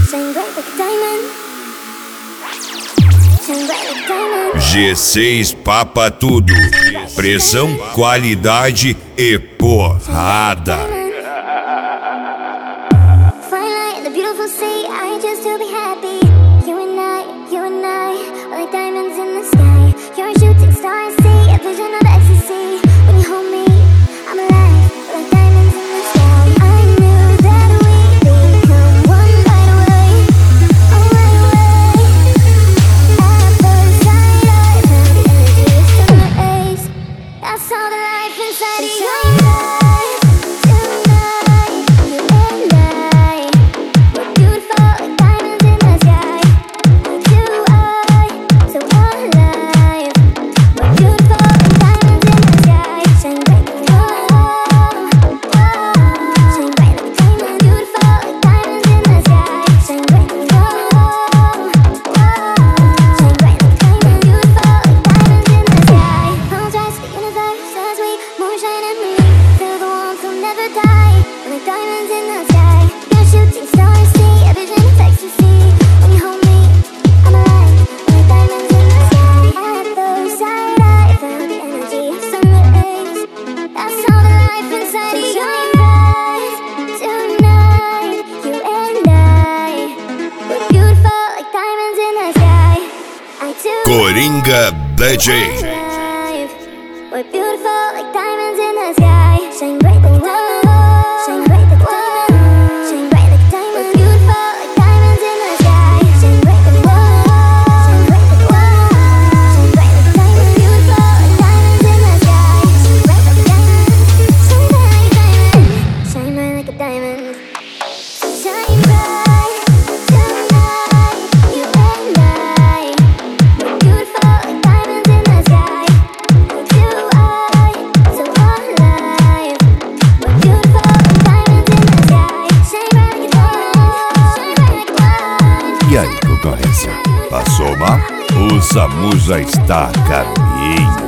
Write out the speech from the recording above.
G6 papa tudo, pressão, qualidade e porrada. Coringa DJ. We're beautiful like diamonds in the sky. Shine bright like diamonds. Shine bright like diamonds. Shine bright like diamonds. We're beautiful like diamonds in the sky. Shine bright like diamonds. Shine bright like diamonds. Shine bright like diamonds. We're beautiful like diamonds in the sky. Shine bright like diamonds. Shine bright like diamonds. Shine bright like a diamond. Shine bright. E aí, concorrência? Passou mal? O SAMU já está a caminho.